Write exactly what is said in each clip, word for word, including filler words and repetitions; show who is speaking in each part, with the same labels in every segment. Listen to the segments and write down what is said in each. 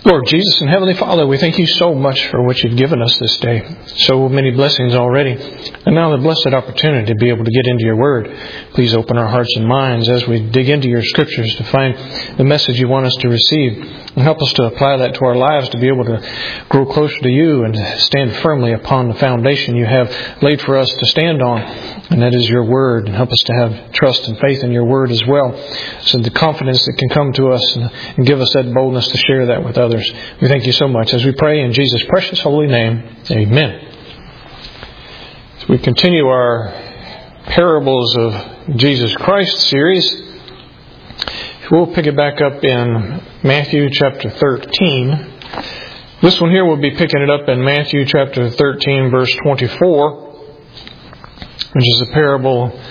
Speaker 1: Lord Jesus and Heavenly Father, we thank you so much for what you've given us this day. So many blessings already. And now the blessed opportunity to be able to get into your Word. Please open our hearts and minds as we dig into your Scriptures to find the message you want us to receive. And help us to apply that to our lives to be able to grow closer to you and stand firmly upon the foundation you have laid for us to stand on. And that is your Word. And help us to have trust and faith in your Word as well. So the confidence that can come to us and, and give us that boldness to share that with others. We thank you so much as we pray in Jesus' precious holy name. Amen. As we continue our Parables of Jesus Christ series, we'll pick it back up in Matthew chapter thirteen. This one here we'll be picking it up in Matthew chapter thirteen, verse twenty-four, which is a parable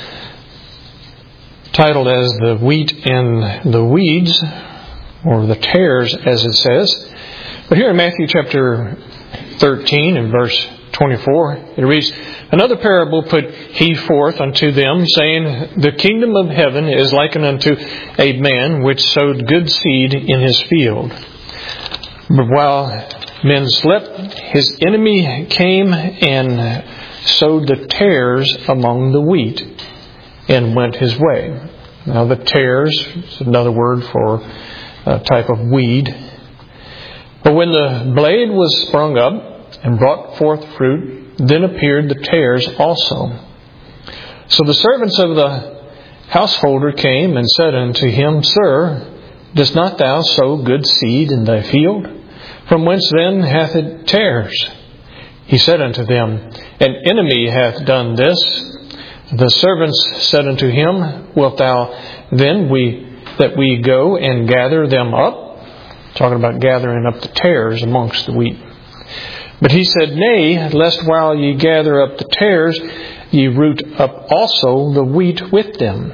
Speaker 1: titled as the wheat and the weeds, or the tares, as it says. But here in Matthew chapter thirteen and verse twenty-four, it reads, "Another parable put he forth unto them, saying, The kingdom of heaven is likened unto a man which sowed good seed in his field. But while men slept, his enemy came and sowed the tares among the wheat, and went his way." Now the tares is another word for a type of weed. "But when the blade was sprung up and brought forth fruit, then appeared the tares also. So the servants of the householder came and said unto him, Sir, dost not thou sow good seed in thy field? From whence then hath it tares? He said unto them, An enemy hath done this. The servants said unto him, Wilt thou then we that we go and gather them up?" Talking about gathering up the tares amongst the wheat. "But he said, Nay, lest while ye gather up the tares, ye root up also the wheat with them.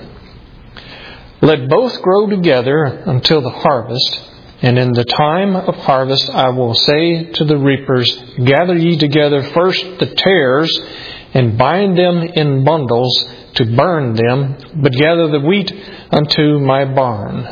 Speaker 1: Let both grow together until the harvest. And in the time of harvest I will say to the reapers, Gather ye together first the tares, and bind them in bundles to burn them, but gather the wheat unto my barn."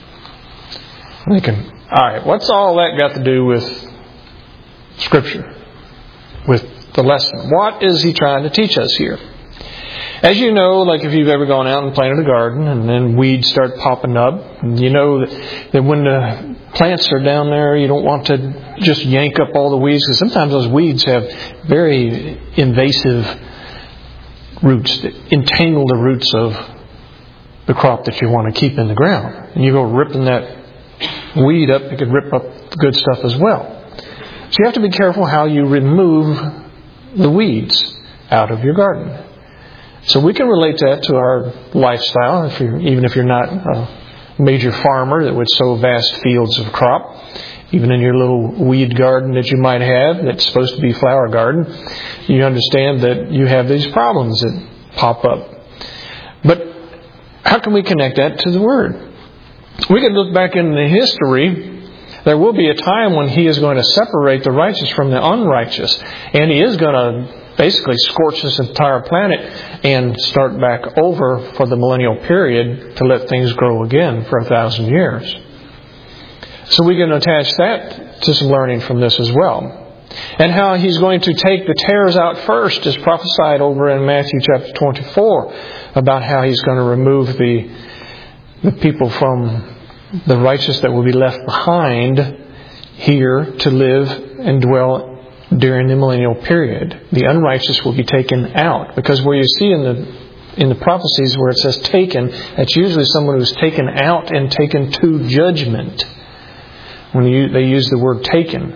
Speaker 1: I'm thinking, alright, what's all that got to do with Scripture? With the lesson? What is he trying to teach us here? As you know, like if you've ever gone out and planted a garden and then weeds start popping up, you know that, that when the plants are down there, you don't want to just yank up all the weeds, because sometimes those weeds have very invasive roots that entangle the roots of the crop that you want to keep in the ground. And you go ripping that weed up, it could rip up the good stuff as well. So you have to be careful how you remove the weeds out of your garden. So we can relate that to our lifestyle, if you're, even if you're not a major farmer that would sow vast fields of crop. Even in your little weed garden that you might have that's supposed to be flower garden, you understand that you have these problems that pop up. But how can we connect that to the Word? We can look back in the history. There will be a time when He is going to separate the righteous from the unrighteous. And He is going to basically scorch this entire planet and start back over for the millennial period to let things grow again for a thousand years. So we can attach that to some learning from this as well. And how He's going to take the tares out first is prophesied over in Matthew chapter twenty-four, about how He's going to remove the, the people from the righteous that will be left behind here to live and dwell during the millennial period. The unrighteous will be taken out. Because where you see in the in the prophecies where it says taken, that's usually someone who's taken out and taken to judgment. When you, they use the word taken.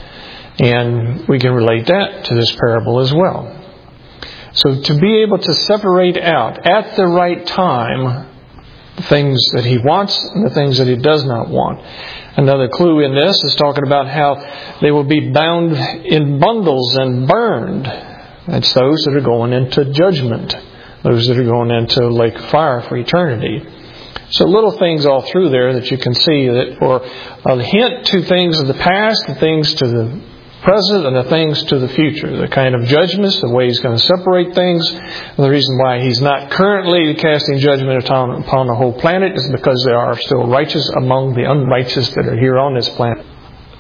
Speaker 1: And we can relate that to this parable as well. So to be able to separate out at the right time the things that He wants and the things that He does not want. Another clue in this is talking about how they will be bound in bundles and burned. That's those that are going into judgment. Those that are going into lake of fire for eternity. So little things all through there that you can see that or a hint to things of the past, the things to the present, and the things to the future. The kind of judgments, the way He's going to separate things. And the reason why He's not currently casting judgment upon, upon the whole planet is because there are still righteous among the unrighteous that are here on this planet.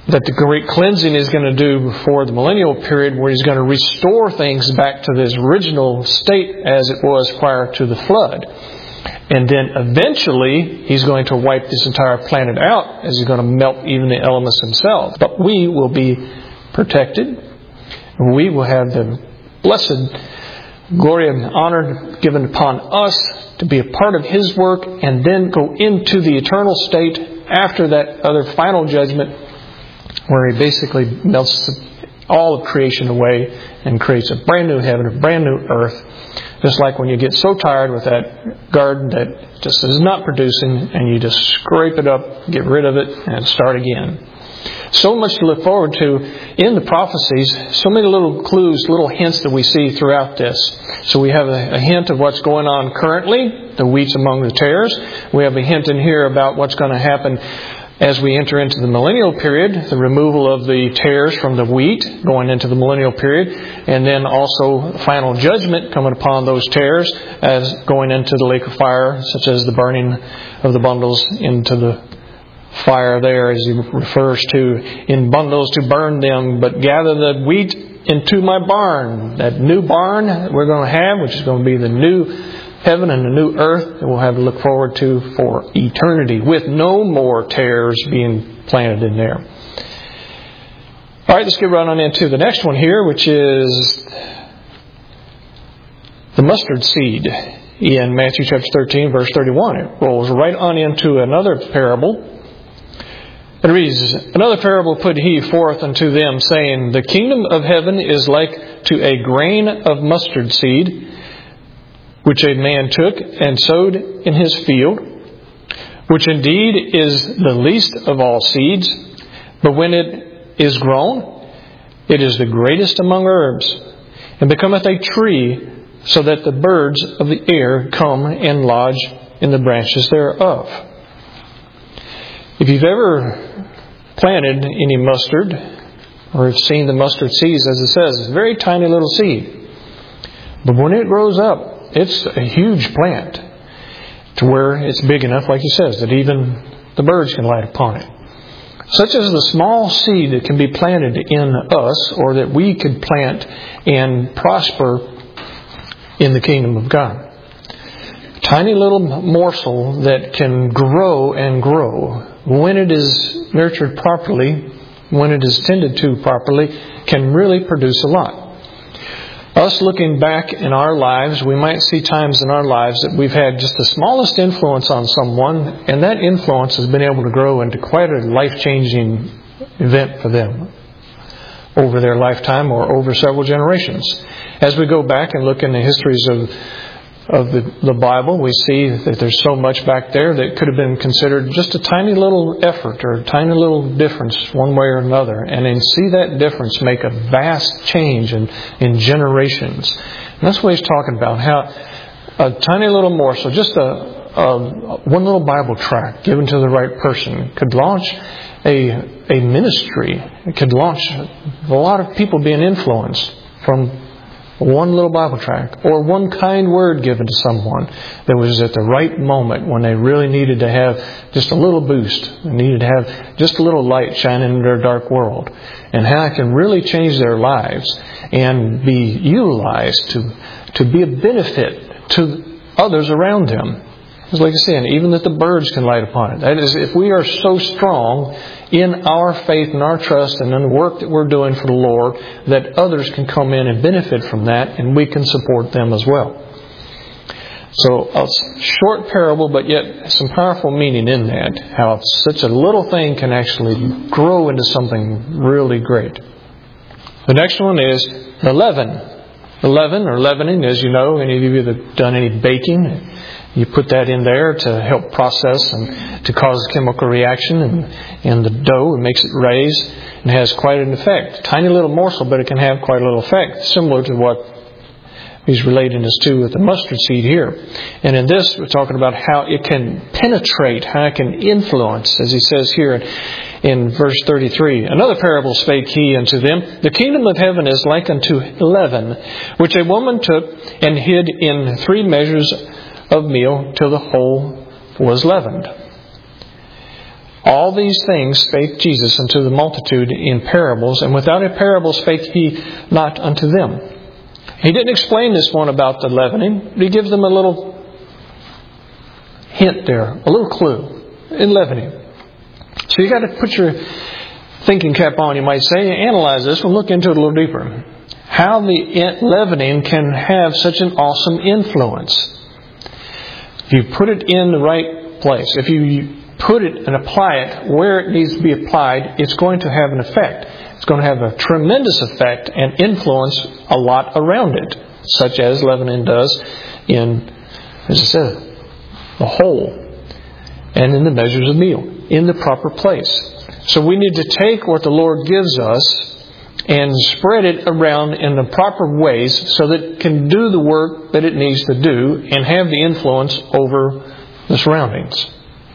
Speaker 1: that the great cleansing is going to do before the millennial period, where He's going to restore things back to this original state as it was prior to the flood. And then eventually He's going to wipe this entire planet out, as He's going to melt even the elements themselves. But we will be protected. We will have the blessed glory and honor given upon us to be a part of His work, and then go into the eternal state after that other final judgment, where He basically melts all of creation away and creates a brand new heaven, a brand new earth. Just like when you get so tired with that garden that just is not producing, and you just scrape it up, get rid of it, and start again. So much to look forward to in the prophecies. So many little clues, little hints that we see throughout this. So we have a, a hint of what's going on currently, the wheats among the tares. We have a hint in here about what's going to happen as we enter into the millennial period, the removal of the tares from the wheat going into the millennial period, and then also final judgment coming upon those tares as going into the lake of fire, such as the burning of the bundles into the fire there, as He refers to, in bundles to burn them, but gather the wheat into my barn. That new barn that we're going to have, which is going to be the new heaven and the new earth that we'll have to look forward to for eternity, with no more tares being planted in there. All right, let's get right on into the next one here, which is the mustard seed in Matthew chapter thirteen, verse thirty-one. It rolls right on into another parable. It reads, "Another parable put He forth unto them, saying, The kingdom of heaven is like to a grain of mustard seed, which a man took and sowed in his field, which indeed is the least of all seeds, but when it is grown, it is the greatest among herbs, and becometh a tree, so that the birds of the air come and lodge in the branches thereof." If you've ever planted any mustard, or have seen the mustard seeds, as it says, it's a very tiny little seed. But when it grows up, it's a huge plant, to where it's big enough, like He says, that even the birds can light upon it. Such as the small seed that can be planted in us, or that we could plant and prosper in the kingdom of God. Tiny little morsel that can grow and grow, when it is nurtured properly, when it is tended to properly, can really produce a lot. Us looking back in our lives, we might see times in our lives that we've had just the smallest influence on someone, and that influence has been able to grow into quite a life-changing event for them over their lifetime or over several generations. As we go back and look in the histories of of the, the Bible, we see that there's so much back there that could have been considered just a tiny little effort or a tiny little difference one way or another. And then see that difference make a vast change in, in generations. And that's what he's talking about, how a tiny little morsel, just a, a one little Bible tract given to the right person could launch a, a ministry. It could launch a lot of people being influenced from one little Bible tract, or one kind word given to someone that was at the right moment when they really needed to have just a little boost. They needed to have just a little light shining in their dark world. And how it can really change their lives and be utilized to, to be a benefit to others around them. It's like I said, even that the birds can light upon it. That is, if we are so strong in our faith and our trust and in the work that we're doing for the Lord, that others can come in and benefit from that, and we can support them as well. So a short parable, but yet some powerful meaning in that. How such a little thing can actually grow into something really great. The next one is the leaven. The leaven, or leavening, as you know, any of you that have done any baking, you put that in there to help process and to cause a chemical reaction, and, and the dough, it makes it raise and has quite an effect. Tiny little morsel, but it can have quite a little effect, similar to what he's relating us to with the mustard seed here. And in this, we're talking about how it can penetrate, how it can influence, as he says here in verse thirty-three. "Another parable spake He unto them, The kingdom of heaven is like unto leaven, which a woman took and hid in three measures of meal till the whole was leavened." All these things spake Jesus unto the multitude in parables, and without a parable spake he not unto them. He didn't explain this one about the leavening, but he gives them a little hint there, a little clue in leavening. So you got to put your thinking cap on, you might say, and analyze this one, look into it a little deeper. How the leavening can have such an awesome influence. If you put it in the right place, if you put it and apply it where it needs to be applied, it's going to have an effect. It's going to have a tremendous effect and influence a lot around it, such as leavening does in, as I said, the whole and in the measures of meal, in the proper place. So we need to take what the Lord gives us and spread it around in the proper ways so that it can do the work that it needs to do and have the influence over the surroundings.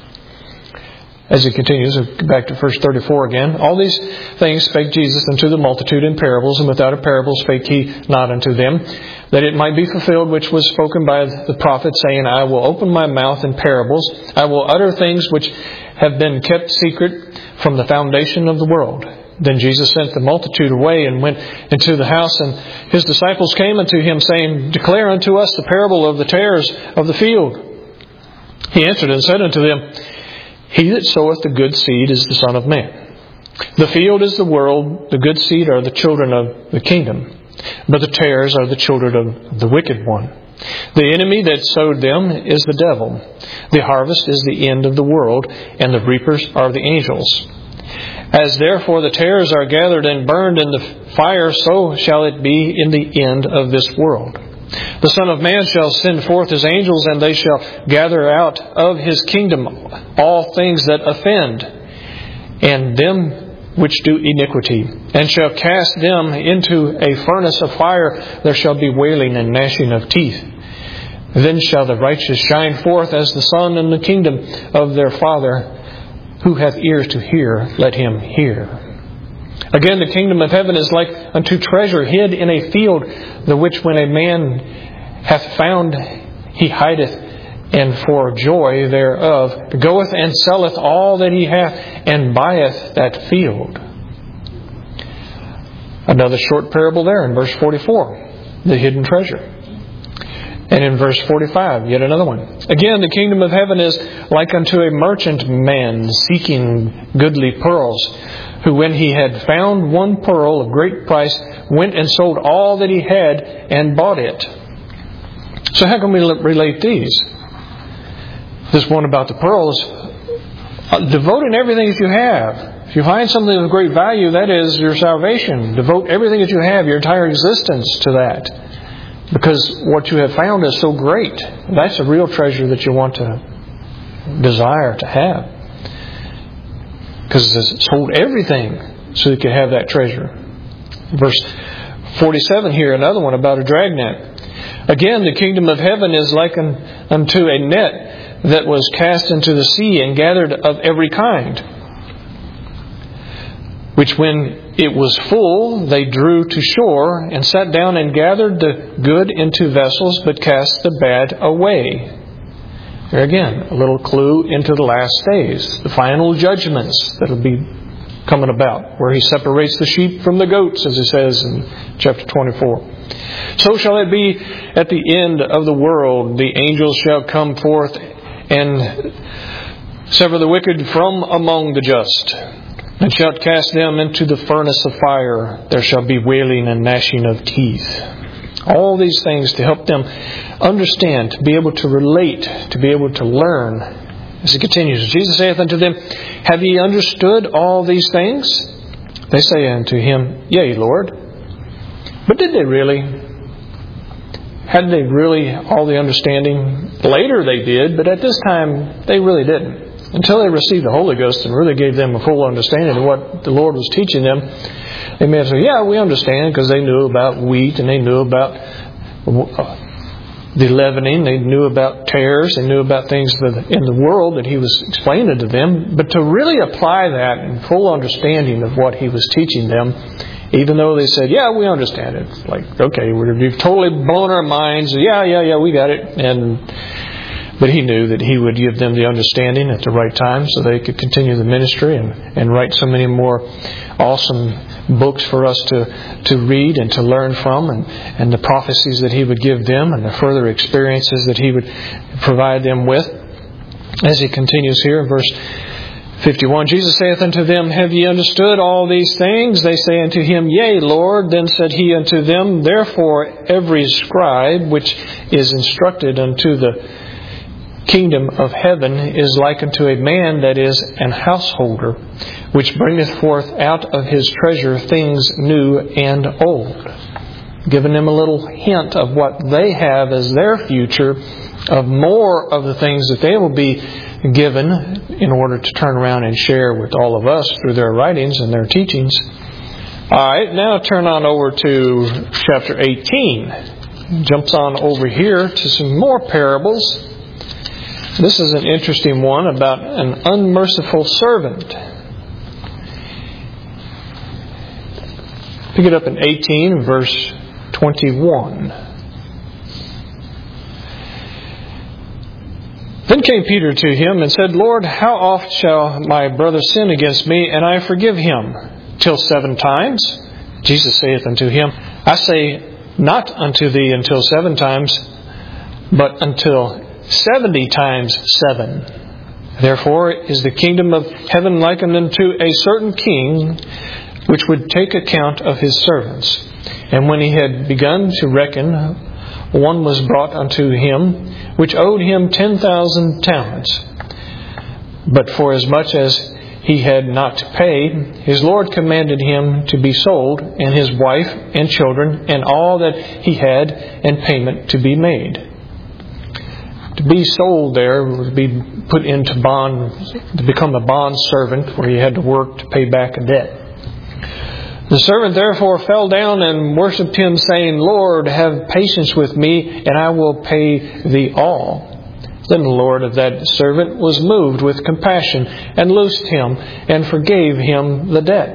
Speaker 1: As it continues, back to verse thirty-four again. All these things spake Jesus unto the multitude in parables, and without a parable spake he not unto them, that it might be fulfilled which was spoken by the prophet, saying, I will open my mouth in parables. I will utter things which have been kept secret from the foundation of the world. Then Jesus sent the multitude away and went into the house, and his disciples came unto him, saying, Declare unto us the parable of the tares of the field. He answered and said unto them, He that soweth the good seed is the Son of Man. The field is the world, the good seed are the children of the kingdom, but the tares are the children of the wicked one. The enemy that sowed them is the devil. The harvest is the end of the world, and the reapers are the angels. As therefore the tares are gathered and burned in the fire, so shall it be in the end of this world. The Son of Man shall send forth his angels, and they shall gather out of his kingdom all things that offend, and them which do iniquity, and shall cast them into a furnace of fire. There shall be wailing and gnashing of teeth. Then shall the righteous shine forth as the sun in the kingdom of their Father. Who hath ears to hear, let him hear. Again, the kingdom of heaven is like unto treasure hid in a field, the which when a man hath found, he hideth, and for joy thereof goeth and selleth all that he hath, and buyeth that field. Another short parable there in verse forty-four, the hidden treasure. And in verse forty-five, yet another one. Again, the kingdom of heaven is like unto a merchant man seeking goodly pearls, who when he had found one pearl of great price, went and sold all that he had and bought it. So how can we relate these? This one about the pearls, devoting everything that you have. If you find something of great value, that is your salvation. Devote everything that you have, your entire existence to that. Because what you have found is so great. That's a real treasure that you want to desire to have. Because it's sold everything so you can have that treasure. Verse forty-seven here, another one about a dragnet. Again, the kingdom of heaven is like unto a net that was cast into the sea and gathered of every kind, which when it was full, they drew to shore, and sat down and gathered the good into vessels, but cast the bad away. Here again, a little clue into the last days, the final judgments that will be coming about, where he separates the sheep from the goats, as it says in chapter twenty-four. So shall it be at the end of the world. The angels shall come forth and sever the wicked from among the just, and shalt cast them into the furnace of fire. There shall be wailing and gnashing of teeth. All these things to help them understand, to be able to relate, to be able to learn. As it continues, Jesus saith unto them, Have ye understood all these things? They say unto him, Yea, Lord. But did they really? Had they really all the understanding? Later they did, but at this time they really didn't. Until they received the Holy Ghost and really gave them a full understanding of what the Lord was teaching them, they may have said, yeah, we understand, because they knew about wheat and they knew about the leavening, they knew about tares, they knew about things in the world that he was explaining to them. But to really apply that in full understanding of what he was teaching them, even though they said, yeah, we understand it. It's like, okay, we've totally blown our minds. Yeah, yeah, yeah, we got it. And But He knew that He would give them the understanding at the right time so they could continue the ministry and, and write so many more awesome books for us to, to read and to learn from, and, and the prophecies that He would give them and the further experiences that He would provide them with. As He continues here in verse fifty-one, Jesus saith unto them, Have ye understood all these things? They say unto Him, Yea, Lord. Then said He unto them, Therefore every scribe which is instructed unto the kingdom of heaven is like unto a man that is an householder, which bringeth forth out of his treasure things new and old. Giving them a little hint of what they have as their future, of more of the things that they will be given in order to turn around and share with all of us through their writings and their teachings. Alright, now turn on over to chapter eighteen. Jumps on over here to some more parables. This is an interesting one about an unmerciful servant. Pick it up in eighteen, verse twenty-one. Then came Peter to him and said, Lord, how oft shall my brother sin against me, and I forgive him? Till seven times? Jesus saith unto him, I say not unto thee until seven times, but until seventy times seven. Therefore is the kingdom of heaven likened unto a certain king, which would take account of his servants. And when he had begun to reckon, one was brought unto him, which owed him ten thousand talents. But forasmuch as he had not to pay, his Lord commanded him to be sold, and his wife and children, and all that he had, and payment to be made. To be sold there would be put into bond, to become a bond servant, where you had to work to pay back a debt. The servant therefore fell down and worshipped him, saying, Lord, have patience with me, and I will pay thee all. Then the Lord of that servant was moved with compassion, and loosed him, and forgave him the debt.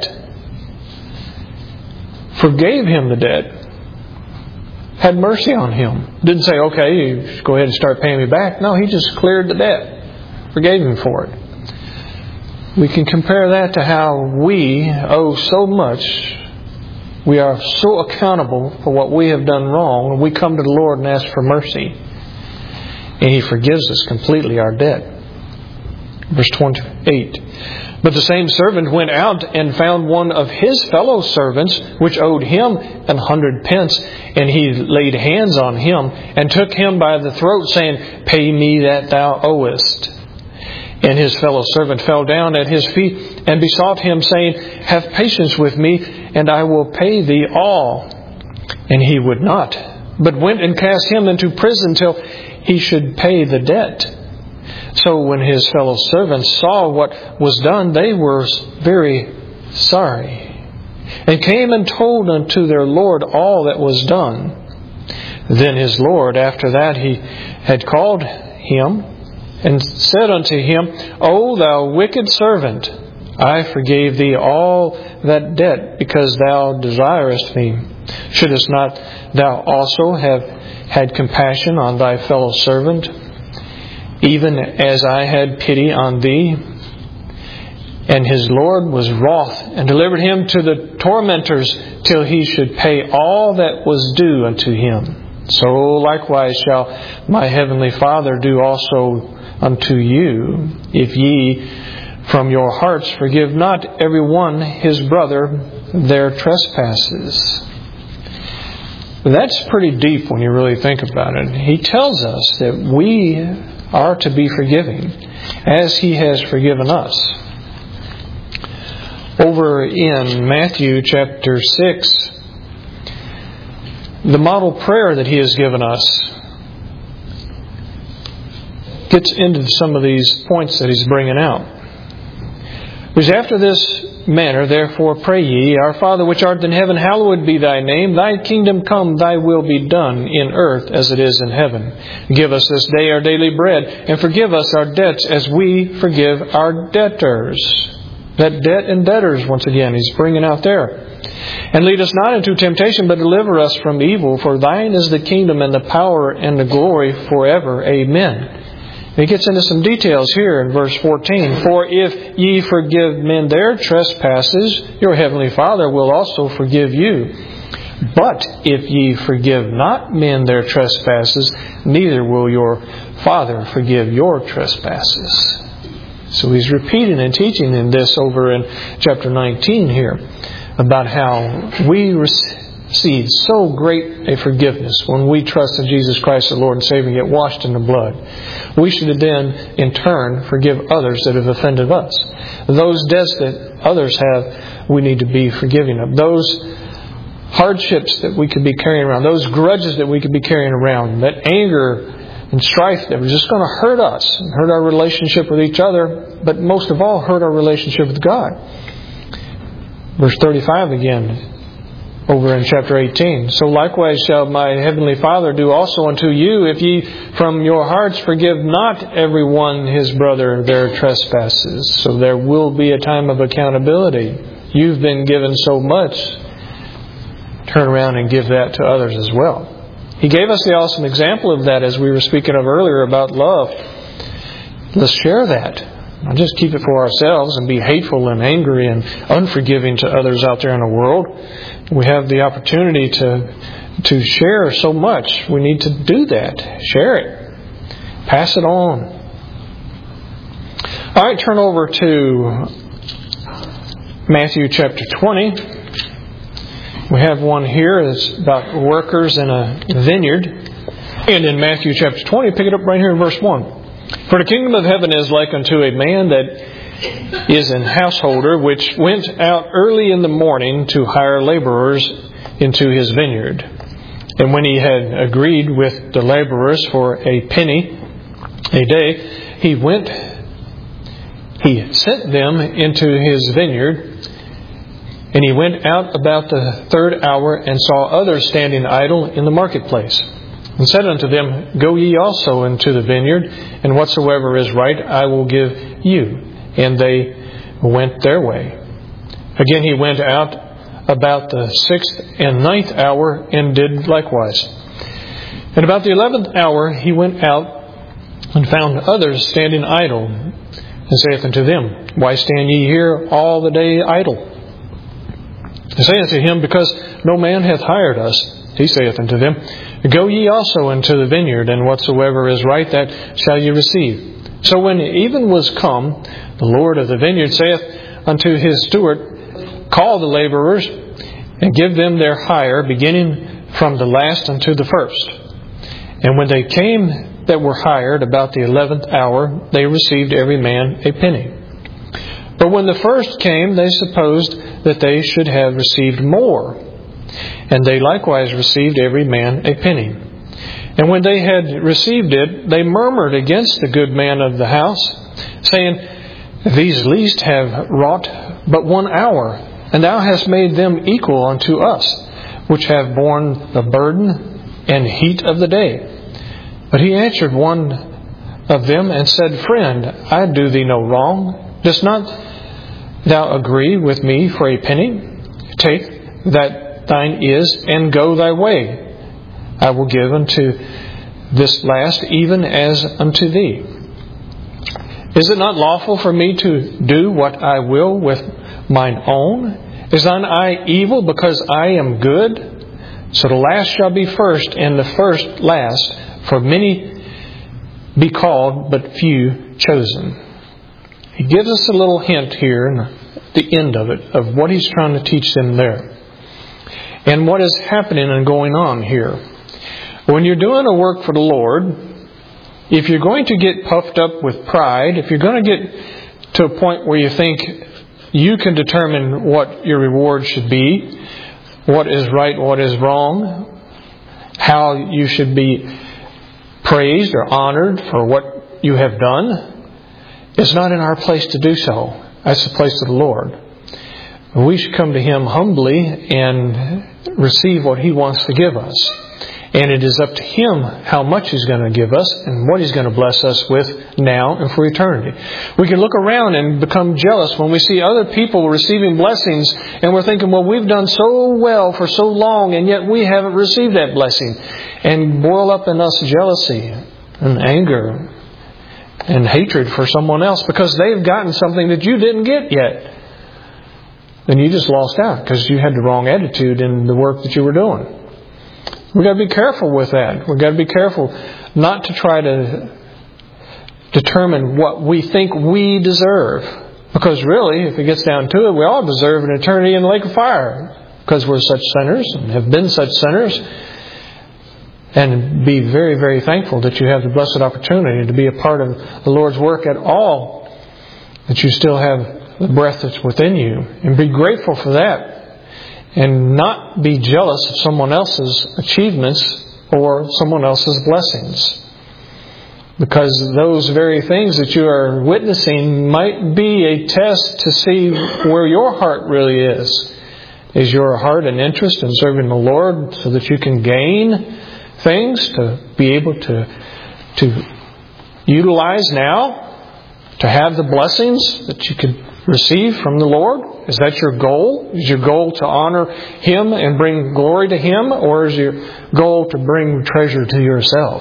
Speaker 1: Forgave him the debt. Had mercy on him. Didn't say, okay, you go ahead and start paying me back. No, He just cleared the debt. Forgave him for it. We can compare that to how we owe so much. We are so accountable for what we have done wrong, and we come to the Lord and ask for mercy. And He forgives us completely our debt. Verse twenty-eight. But the same servant went out and found one of his fellow servants, which owed him an hundred pence. And he laid hands on him, and took him by the throat, saying, Pay me that thou owest. And his fellow servant fell down at his feet, and besought him, saying, Have patience with me, and I will pay thee all. And he would not, but went and cast him into prison till he should pay the debt. So when his fellow servants saw what was done, they were very sorry, and came and told unto their Lord all that was done. Then his Lord, after that he had called him, and said unto him, O thou wicked servant, I forgave thee all that debt, because thou desirest me. Shouldest not thou also have had compassion on thy fellow servant, even as I had pity on thee? And his Lord was wroth, and delivered him to the tormentors, till he should pay all that was due unto him. So likewise shall my heavenly Father do also unto you, if ye from your hearts forgive not every one his brother their trespasses. That's pretty deep when you really think about it. He tells us that we are to be forgiving, as He has forgiven us. Over in Matthew chapter six, the model prayer that He has given us gets into some of these points that He's bringing out. Because after this manner, therefore, pray ye, Our Father which art in heaven, hallowed be thy name. Thy kingdom come, thy will be done in earth as it is in heaven. Give us this day our daily bread, and forgive us our debts as we forgive our debtors. That debt and debtors, once again, He's bringing out there. And lead us not into temptation, but deliver us from evil. For thine is the kingdom and the power and the glory forever. Amen. He gets into some details here in verse fourteen. For if ye forgive men their trespasses, your heavenly Father will also forgive you. But if ye forgive not men their trespasses, neither will your Father forgive your trespasses. So he's repeating and teaching in this over in chapter nineteen here about how we receive so great a forgiveness when we trust in Jesus Christ the Lord and Savior and get washed in the blood. We should then, in turn, forgive others that have offended us. Those debts that others have, we need to be forgiving of. Those hardships that we could be carrying around, those grudges that we could be carrying around, that anger and strife that was just going to hurt us, and hurt our relationship with each other, but most of all, hurt our relationship with God. Verse thirty-five again, over in chapter eighteen. So likewise shall my heavenly Father do also unto you, if ye from your hearts forgive not every one his brother their trespasses. So there will be a time of accountability. You've been given so much. Turn around and give that to others as well. He gave us the awesome example of that as we were speaking of earlier about love. Let's share that. Not just keep it for ourselves and be hateful and angry and unforgiving to others out there in the world. We have the opportunity to to share so much. We need to do that. Share it. Pass it on. All right, turn over to Matthew chapter twenty. We have one here that's about workers in a vineyard. And in Matthew chapter twenty, pick it up right here in verse one. For the kingdom of heaven is like unto a man that is an householder, which went out early in the morning to hire laborers into his vineyard. And when he had agreed with the laborers for a penny a day, he went, he sent them into his vineyard. And he went out about the third hour and saw others standing idle in the marketplace, and said unto them, Go ye also into the vineyard, and whatsoever is right I will give you. And they went their way. Again he went out about the sixth and ninth hour, and did likewise. And about the eleventh hour he went out, and found others standing idle, and saith unto them, Why stand ye here all the day idle? And say unto him, Because no man hath hired us. He saith unto them, Go ye also into the vineyard, and whatsoever is right, that shall ye receive. So when even was come, the Lord of the vineyard saith unto his steward, Call the laborers, and give them their hire, beginning from the last unto the first. And when they came that were hired about the eleventh hour, they received every man a penny. But when the first came, they supposed that they should have received more. And they likewise received every man a penny. And when they had received it, they murmured against the good man of the house, saying, These least have wrought but one hour, and thou hast made them equal unto us, which have borne the burden and heat of the day. But he answered one of them and said, Friend, I do thee no wrong. Dost not thou agree with me for a penny? Take that thine is, and go thy way. I will give unto this last even as unto thee. Is it not lawful for me to do what I will with mine own? Is thine eye evil because I am good? So the last shall be first, and the first last. For many be called, but few chosen. He gives us a little hint here in the end of it, of what he's trying to teach them there. And what is happening and going on here. When you're doing a work for the Lord, if you're going to get puffed up with pride, if you're going to get to a point where you think you can determine what your reward should be, what is right, what is wrong, how you should be praised or honored for what you have done, it's not in our place to do so. That's the place of the Lord. We should come to Him humbly and receive what He wants to give us. And it is up to Him how much He's going to give us and what He's going to bless us with now and for eternity. We can look around and become jealous when we see other people receiving blessings, and we're thinking, well, we've done so well for so long, and yet we haven't received that blessing. And boil up in us jealousy and anger. and hatred for someone else because they've gotten something that you didn't get yet, then you just lost out because you had the wrong attitude in the work that you were doing. We've got to be careful with that. We've got to be careful not to try to determine what we think we deserve. Because really, if it gets down to it, we all deserve an eternity in the lake of fire. Because we're such sinners and have been such sinners. And be very, very thankful that you have the blessed opportunity to be a part of the Lord's work at all. That you still have the breath that's within you. And be grateful for that. And not be jealous of someone else's achievements or someone else's blessings. Because those very things that you are witnessing might be a test to see where your heart really is. Is your heart an interest in serving the Lord so that you can gain things to be able to, to utilize now? To have the blessings that you could receive from the Lord? Is that your goal? Is your goal to honor Him and bring glory to Him? Or is your goal to bring treasure to yourself?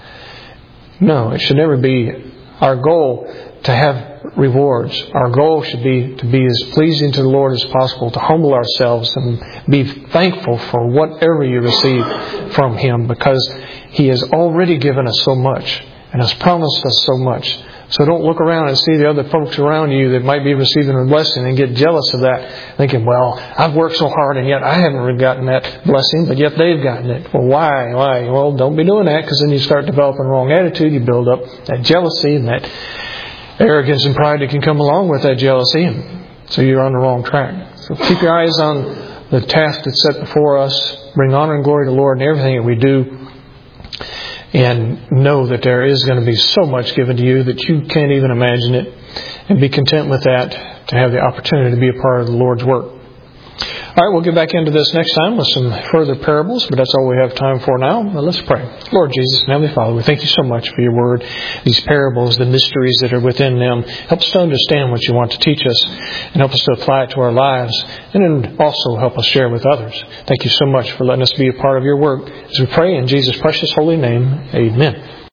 Speaker 1: No, it should never be our goal to have rewards. Our goal should be to be as pleasing to the Lord as possible, to humble ourselves and be thankful for whatever you receive from Him, because He has already given us so much and has promised us so much. So don't look around and see the other folks around you that might be receiving a blessing and get jealous of that, thinking, well, I've worked so hard and yet I haven't gotten that blessing, but yet they've gotten it. Well, why? Why? Well, don't be doing that, because then you start developing the wrong attitude. You build up that jealousy and that arrogance and pride that can come along with that jealousy, and so you're on the wrong track. So keep your eyes on the task that's set before us. Bring honor and glory to the Lord in everything that we do. And know that there is going to be so much given to you that you can't even imagine it. And be content with that, to have the opportunity to be a part of the Lord's work. All right, we'll get back into this next time with some further parables, but that's all we have time for now. Now let's pray. Lord Jesus and Heavenly Father, we thank you so much for your word, these parables, the mysteries that are within them. Help us to understand what you want to teach us, and help us to apply it to our lives, and then also help us share with others. Thank you so much for letting us be a part of your work. As we pray in Jesus' precious holy name, amen.